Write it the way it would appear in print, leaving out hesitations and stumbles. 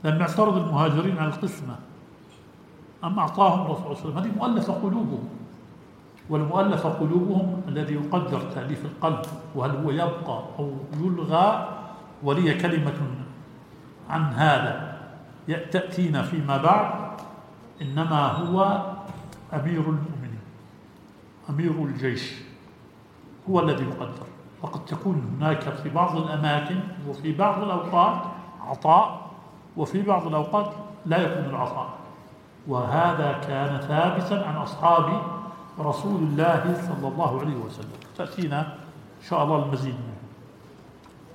لم يعترض المهاجرين على القسمة، أما أعطاهم الرسول صلى الله عليه وسلم. هذه مؤلفة قلوبهم، والمؤلفة قلوبهم الذي يقدر تأليف القلب وهل هو يبقى أو يلغى، ولي كلمة عن هذا تأتينا فيما بعد. إنما هو أمير المؤمنين، أمير الجيش هو الذي يقدر. وقد تكون هناك في بعض الأماكن وفي بعض الأوقات عطاء، وفي بعض الأوقات لا يكون العطاء، وهذا كان ثابتا عن أصحاب رسول الله صلى الله عليه وسلم. تأتينا إن شاء الله المزيد منه.